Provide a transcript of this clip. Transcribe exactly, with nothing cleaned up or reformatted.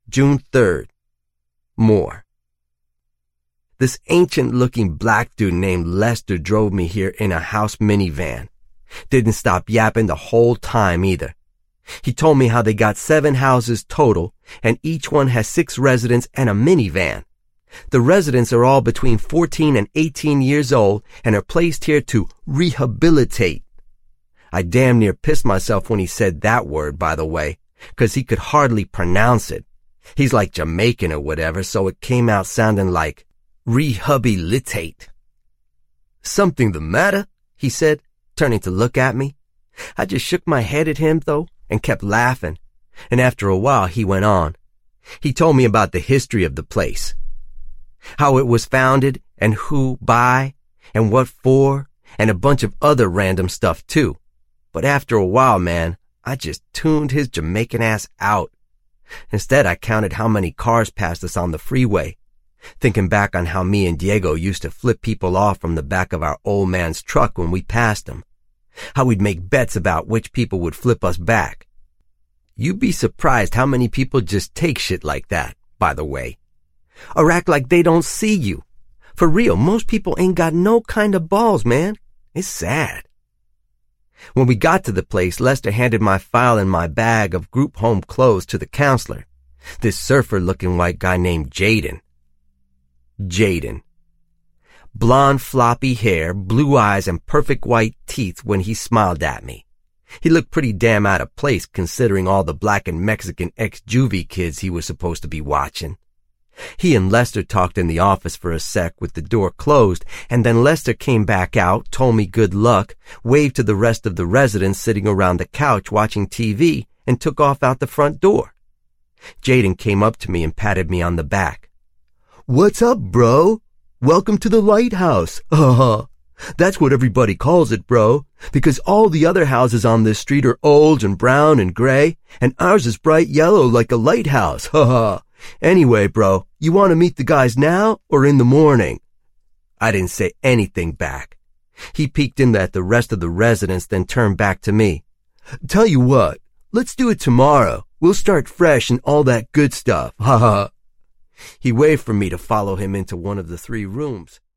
June third. More. This ancient-looking black dude named Lester drove me here in a house minivan. Didn't stop yapping the whole time either. He told me how they got seven houses total, and each one has six residents and a minivan. The residents are all between fourteen and eighteen years old and are placed here to rehabilitate. I damn near pissed myself when he said that word, by the way, 'cause he could hardly pronounce it. He's like Jamaican or whatever, so it came out sounding like rehabilitate. Something the matter? He said, turning to look at me. I just shook my head at him, though, and kept laughing, and after a while he went on. He told me about the history of the place, how it was founded, and who by, and what for, and a bunch of other random stuff too. But after a while, man, I just tuned his Jamaican ass out. Instead, I counted how many cars passed us on the freeway, thinking back on how me and Diego used to flip people off from the back of our old man's truck when we passed him, how we'd make bets about which people would flip us back. You'd be surprised how many people just take shit like that, by the way, or act like they don't see you. For real, most people ain't got no kind of balls, man. It's sad. When we got to the place, Lester handed my file and my bag of group home clothes to the counselor, this surfer-looking white guy named Jaden. Jaden. Blonde floppy hair, blue eyes, and perfect white teeth when he smiled at me. He looked pretty damn out of place considering all the black and Mexican ex-juvie kids he was supposed to be watching. He and Lester talked in the office for a sec with the door closed, and then Lester came back out, told me good luck, waved to the rest of the residents sitting around the couch watching T V, and took off out the front door. Jaden came up to me and patted me on the back. "What's up, bro? Welcome to the lighthouse. Uh-huh. That's what everybody calls it, bro, because all the other houses on this street are old and brown and gray, and ours is bright yellow like a lighthouse. Haha. Anyway, bro, you want to meet the guys now or in the morning?" I didn't say anything back. He peeked in at the rest of the residents, then turned back to me. "Tell you what, let's do it tomorrow. We'll start fresh and all that good stuff. Haha." He waved for me to follow him into one of the three rooms.